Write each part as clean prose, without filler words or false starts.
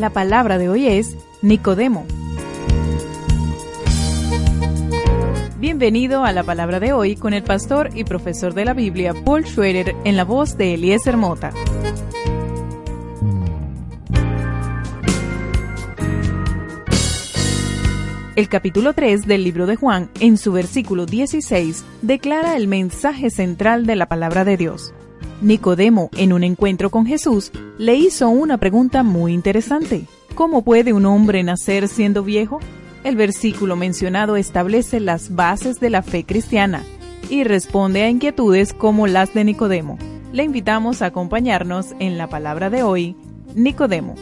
La palabra de hoy es Nicodemo. Bienvenido a la palabra de hoy con el pastor y profesor de la Biblia, Paul Schroeder, en la voz de Eliezer Mota. El capítulo 3 del libro de Juan, en su versículo 16, declara el mensaje central de la palabra de Dios. Nicodemo, en un encuentro con Jesús, le hizo una pregunta muy interesante. ¿Cómo puede un hombre nacer siendo viejo? El versículo mencionado establece las bases de la fe cristiana y responde a inquietudes como las de Nicodemo. Le invitamos a acompañarnos en la palabra de hoy, Nicodemo.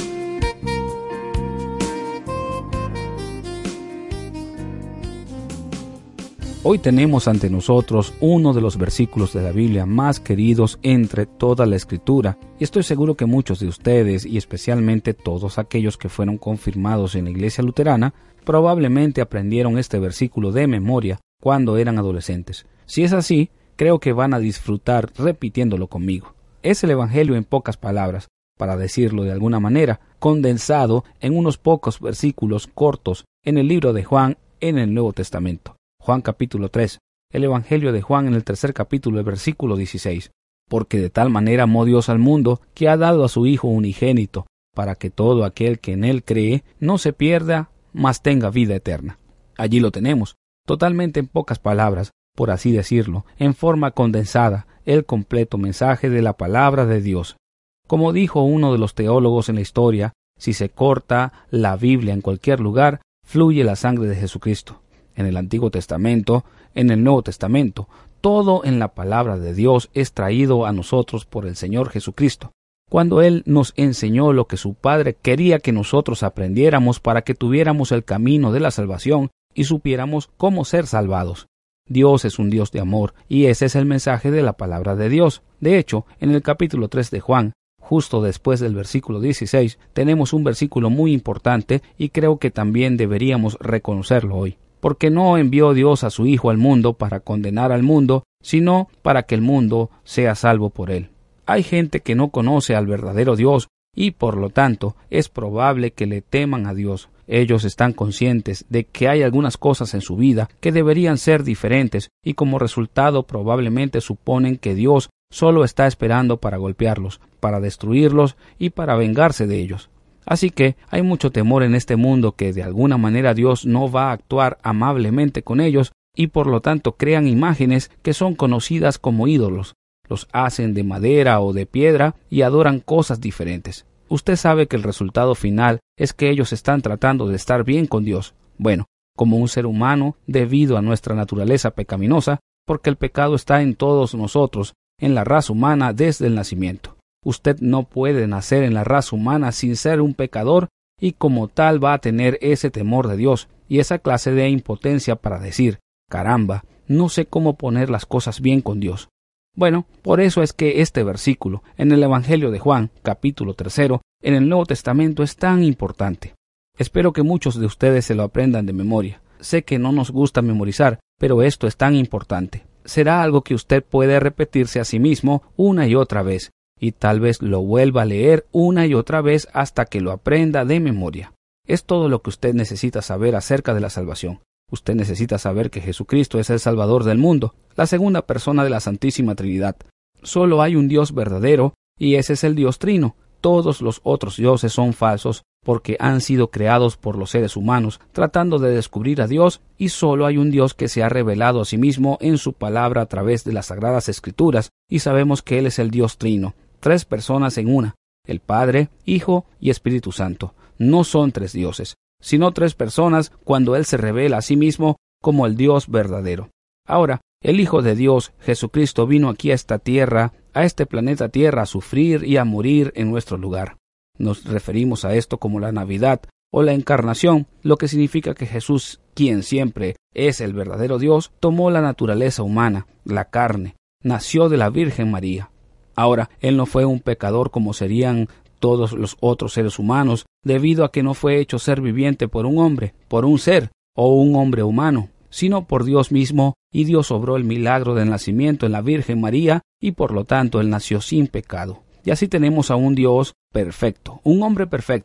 Hoy tenemos ante nosotros uno de los versículos de la Biblia más queridos entre toda la Escritura, y estoy seguro que muchos de ustedes, y especialmente todos aquellos que fueron confirmados en la Iglesia Luterana, probablemente aprendieron este versículo de memoria cuando eran adolescentes. Si es así, creo que van a disfrutar repitiéndolo conmigo. Es el Evangelio en pocas palabras, para decirlo de alguna manera, condensado en unos pocos versículos cortos en el libro de Juan en el Nuevo Testamento. Juan capítulo 3, el Evangelio de Juan en el 3 capítulo, el versículo 16. Porque de tal manera amó Dios al mundo, que ha dado a su Hijo unigénito, para que todo aquel que en él cree no se pierda, mas tenga vida eterna. Allí lo tenemos, totalmente en pocas palabras, por así decirlo, en forma condensada, el completo mensaje de la palabra de Dios. Como dijo uno de los teólogos en la historia, si se corta la Biblia en cualquier lugar, fluye la sangre de Jesucristo. En el Antiguo Testamento, en el Nuevo Testamento, todo en la palabra de Dios es traído a nosotros por el Señor Jesucristo, cuando Él nos enseñó lo que su Padre quería que nosotros aprendiéramos para que tuviéramos el camino de la salvación y supiéramos cómo ser salvados. Dios es un Dios de amor, y ese es el mensaje de la palabra de Dios. De hecho, en el capítulo 3 de Juan, justo después del versículo 16, tenemos un versículo muy importante y creo que también deberíamos reconocerlo hoy. Porque no envió Dios a su Hijo al mundo para condenar al mundo, sino para que el mundo sea salvo por él. Hay gente que no conoce al verdadero Dios y por lo tanto es probable que le teman a Dios. Ellos están conscientes de que hay algunas cosas en su vida que deberían ser diferentes y como resultado probablemente suponen que Dios solo está esperando para golpearlos, para destruirlos y para vengarse de ellos. Así que hay mucho temor en este mundo que de alguna manera Dios no va a actuar amablemente con ellos y por lo tanto crean imágenes que son conocidas como ídolos. Los hacen de madera o de piedra y adoran cosas diferentes. Usted sabe que el resultado final es que ellos están tratando de estar bien con Dios. Bueno, como un ser humano, debido a nuestra naturaleza pecaminosa, porque el pecado está en todos nosotros, en la raza humana desde el nacimiento. Usted no puede nacer en la raza humana sin ser un pecador y como tal va a tener ese temor de Dios y esa clase de impotencia para decir, caramba, no sé cómo poner las cosas bien con Dios. Bueno, por eso es que este versículo en el Evangelio de Juan, capítulo 3, en el Nuevo Testamento es tan importante. Espero que muchos de ustedes se lo aprendan de memoria. Sé que no nos gusta memorizar, pero esto es tan importante. Será algo que usted puede repetirse a sí mismo una y otra vez. Y tal vez lo vuelva a leer una y otra vez hasta que lo aprenda de memoria. Es todo lo que usted necesita saber acerca de la salvación. Usted necesita saber que Jesucristo es el Salvador del mundo, la segunda persona de la Santísima Trinidad. Solo hay un Dios verdadero, y ese es el Dios Trino. Todos los otros dioses son falsos, porque han sido creados por los seres humanos, tratando de descubrir a Dios, y solo hay un Dios que se ha revelado a sí mismo en su palabra a través de las Sagradas Escrituras, y sabemos que Él es el Dios Trino. 3 personas en una, el Padre, Hijo y Espíritu Santo. No son 3 dioses, sino 3 personas cuando Él se revela a sí mismo como el Dios verdadero. Ahora, el Hijo de Dios, Jesucristo, vino aquí a esta tierra, a este planeta Tierra, a sufrir y a morir en nuestro lugar. Nos referimos a esto como la Navidad o la Encarnación, lo que significa que Jesús, quien siempre es el verdadero Dios, tomó la naturaleza humana, la carne, nació de la Virgen María. Ahora, Él no fue un pecador como serían todos los otros seres humanos, debido a que no fue hecho ser viviente por un hombre, por un ser, o un hombre humano, sino por Dios mismo, y Dios obró el milagro del nacimiento en la Virgen María, y por lo tanto Él nació sin pecado. Y así tenemos a un Dios perfecto, un hombre perfecto,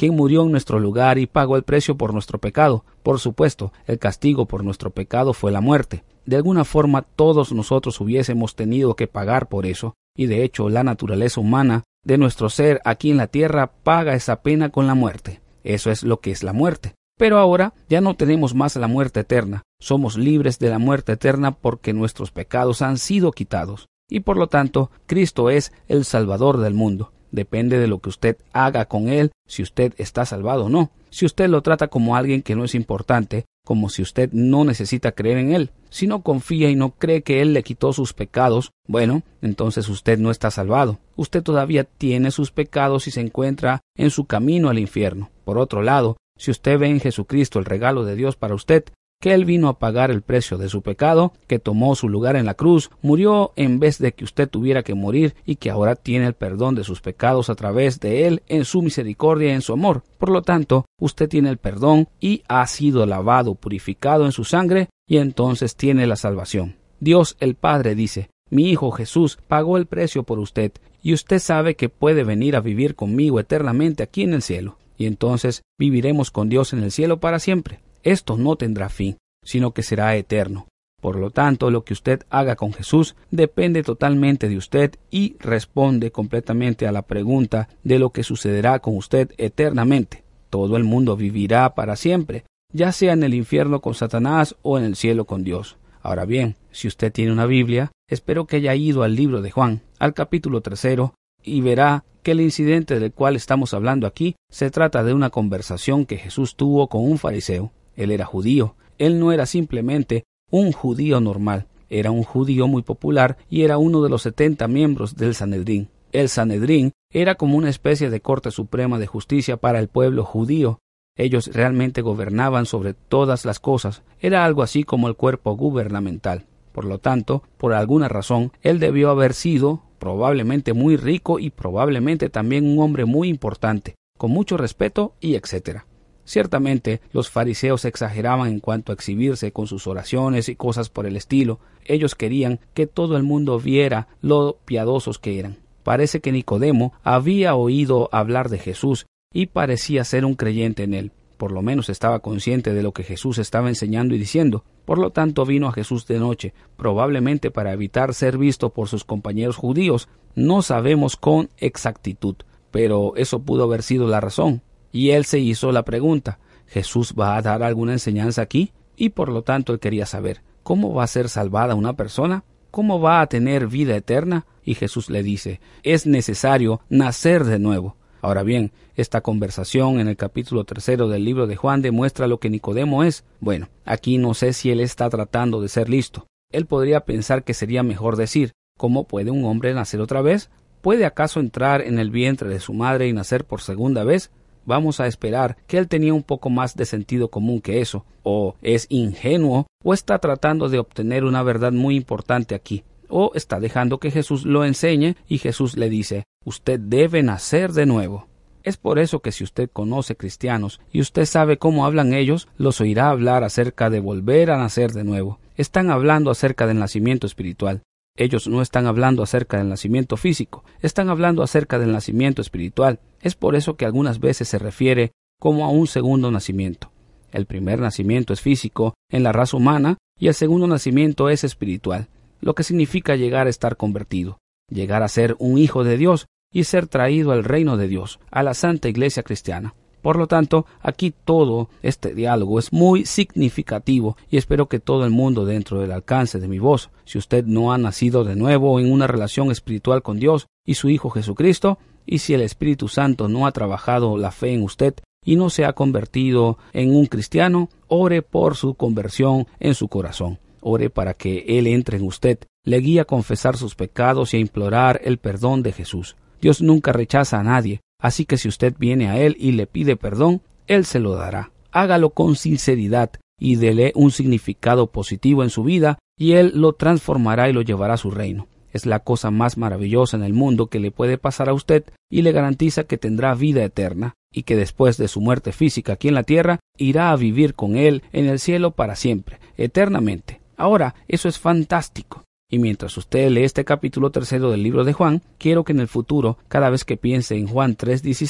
quien murió en nuestro lugar y pagó el precio por nuestro pecado. Por supuesto, el castigo por nuestro pecado fue la muerte. De alguna forma todos nosotros hubiésemos tenido que pagar por eso, y de hecho la naturaleza humana de nuestro ser aquí en la tierra paga esa pena con la muerte. Eso es lo que es la muerte. Pero ahora ya no tenemos más la muerte eterna. Somos libres de la muerte eterna porque nuestros pecados han sido quitados. Y por lo tanto, Cristo es el Salvador del mundo. Depende de lo que usted haga con Él, si usted está salvado o no. Si usted lo trata como alguien que no es importante, como si usted no necesita creer en Él. Si no confía y no cree que Él le quitó sus pecados, bueno, entonces usted no está salvado. Usted todavía tiene sus pecados y se encuentra en su camino al infierno. Por otro lado, si usted ve en Jesucristo el regalo de Dios para usted, que Él vino a pagar el precio de su pecado, que tomó su lugar en la cruz, murió en vez de que usted tuviera que morir y que ahora tiene el perdón de sus pecados a través de Él en su misericordia y en su amor. Por lo tanto, usted tiene el perdón y ha sido lavado, purificado en su sangre y entonces tiene la salvación. Dios el Padre dice: mi Hijo Jesús pagó el precio por usted y usted sabe que puede venir a vivir conmigo eternamente aquí en el cielo. Y entonces viviremos con Dios en el cielo para siempre. Esto no tendrá fin, sino que será eterno. Por lo tanto, lo que usted haga con Jesús depende totalmente de usted y responde completamente a la pregunta de lo que sucederá con usted eternamente. Todo el mundo vivirá para siempre, ya sea en el infierno con Satanás o en el cielo con Dios. Ahora bien, si usted tiene una Biblia, espero que haya ido al libro de Juan, al capítulo 3, y verá que el incidente del cual estamos hablando aquí se trata de una conversación que Jesús tuvo con un fariseo. Él era judío. Él no era simplemente un judío normal. Era un judío muy popular y era uno de los 70 miembros del Sanedrín. El Sanedrín era como una especie de corte suprema de justicia para el pueblo judío. Ellos realmente gobernaban sobre todas las cosas. Era algo así como el cuerpo gubernamental. Por lo tanto, por alguna razón, él debió haber sido probablemente muy rico y probablemente también un hombre muy importante, con mucho respeto y etc. Ciertamente, los fariseos exageraban en cuanto a exhibirse con sus oraciones y cosas por el estilo. Ellos querían que todo el mundo viera lo piadosos que eran. Parece que Nicodemo había oído hablar de Jesús y parecía ser un creyente en él. Por lo menos estaba consciente de lo que Jesús estaba enseñando y diciendo. Por lo tanto, vino a Jesús de noche, probablemente para evitar ser visto por sus compañeros judíos. No sabemos con exactitud, pero eso pudo haber sido la razón. Y él se hizo la pregunta: ¿Jesús va a dar alguna enseñanza aquí? Y por lo tanto él quería saber, ¿cómo va a ser salvada una persona? ¿Cómo va a tener vida eterna? Y Jesús le dice: es necesario nacer de nuevo. Ahora bien, esta conversación en el capítulo 3 del libro de Juan demuestra lo que Nicodemo es. Bueno, aquí no sé si él está tratando de ser listo. Él podría pensar que sería mejor decir: ¿cómo puede un hombre nacer otra vez? ¿Puede acaso entrar en el vientre de su madre y nacer por segunda vez? Vamos a esperar que él tenía un poco más de sentido común que eso, o es ingenuo, o está tratando de obtener una verdad muy importante aquí, o está dejando que Jesús lo enseñe y Jesús le dice: usted debe nacer de nuevo. Es por eso que si usted conoce cristianos y usted sabe cómo hablan ellos, los oirá hablar acerca de volver a nacer de nuevo. Están hablando acerca del nacimiento espiritual. Ellos no están hablando acerca del nacimiento físico, están hablando acerca del nacimiento espiritual. Es por eso que algunas veces se refiere como a un segundo nacimiento. El primer nacimiento es físico en la raza humana y el segundo nacimiento es espiritual, lo que significa llegar a estar convertido, llegar a ser un hijo de Dios y ser traído al reino de Dios, a la Santa Iglesia cristiana. Por lo tanto, aquí todo este diálogo es muy significativo y espero que todo el mundo dentro del alcance de mi voz, si usted no ha nacido de nuevo en una relación espiritual con Dios y su Hijo Jesucristo, y si el Espíritu Santo no ha trabajado la fe en usted y no se ha convertido en un cristiano, ore por su conversión en su corazón. Ore para que Él entre en usted, le guíe a confesar sus pecados y a implorar el perdón de Jesús. Dios nunca rechaza a nadie. Así que si usted viene a Él y le pide perdón, Él se lo dará. Hágalo con sinceridad y dele un significado positivo en su vida y Él lo transformará y lo llevará a su reino. Es la cosa más maravillosa en el mundo que le puede pasar a usted y le garantiza que tendrá vida eterna y que después de su muerte física aquí en la tierra, irá a vivir con Él en el cielo para siempre, eternamente. Ahora, eso es fantástico. Y mientras usted lee este capítulo 3 del libro de Juan, quiero que en el futuro, cada vez que piense en Juan 3:16,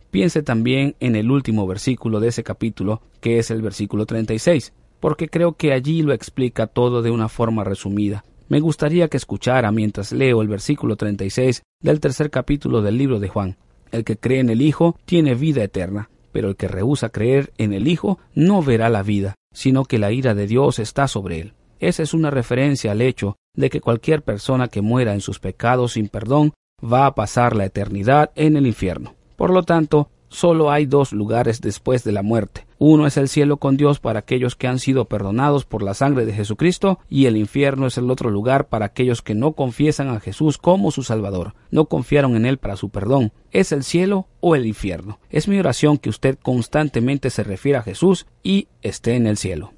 piense también en el último versículo de ese capítulo, que es el versículo 36, porque creo que allí lo explica todo de una forma resumida. Me gustaría que escuchara mientras leo el versículo 36 del tercer capítulo del libro de Juan. El que cree en el Hijo tiene vida eterna, pero el que rehúsa creer en el Hijo no verá la vida, sino que la ira de Dios está sobre él. Esa es una referencia al hecho de que cualquier persona que muera en sus pecados sin perdón va a pasar la eternidad en el infierno. Por lo tanto, solo hay dos lugares después de la muerte. Uno es el cielo con Dios para aquellos que han sido perdonados por la sangre de Jesucristo, y el infierno es el otro lugar para aquellos que no confiesan a Jesús como su Salvador, no confiaron en Él para su perdón. ¿Es el cielo o el infierno? Es mi oración que usted constantemente se refiera a Jesús y esté en el cielo.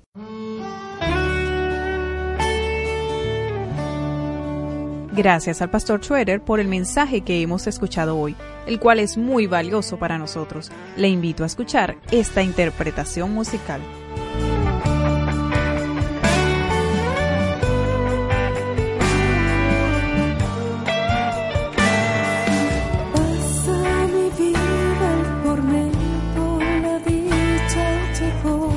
Gracias al Pastor Schroeder por el mensaje que hemos escuchado hoy, el cual es muy valioso para nosotros. Le invito a escuchar esta interpretación musical. Pasa mi vida el tormento, la dicha llegó.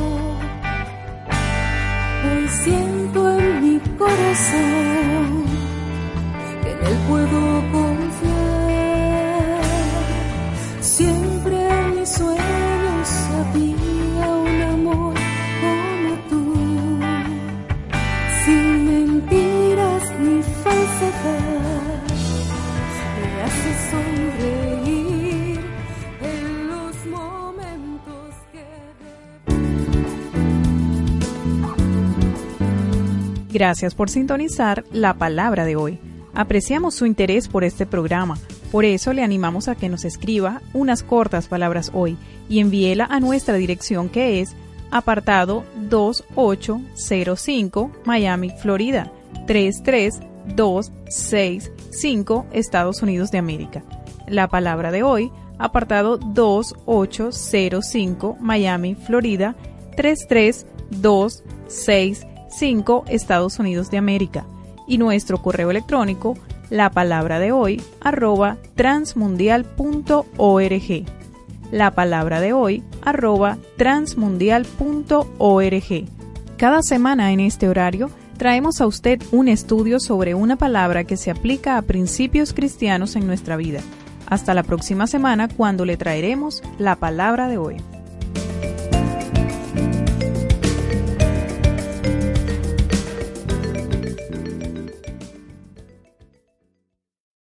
Hoy siento en mi corazón en él puedo confiar. Siempre en mis sueños había un amor como tú, sin mentiras ni falsedad. Me hace sonreír en los momentos que Gracias por sintonizar la palabra de hoy. Apreciamos su interés por este programa, por eso le animamos a que nos escriba unas cortas palabras hoy y envíela a nuestra dirección, que es apartado 2805 Miami, Florida 33265, Estados Unidos de América. La palabra de hoy, apartado 2805 Miami, Florida 33265, Estados Unidos de América. Y nuestro correo electrónico, lapalabradehoy@transmundial.org. lapalabradehoy@transmundial.org. Cada semana en este horario traemos a usted un estudio sobre una palabra que se aplica a principios cristianos en nuestra vida. Hasta la próxima semana, cuando le traeremos la palabra de hoy.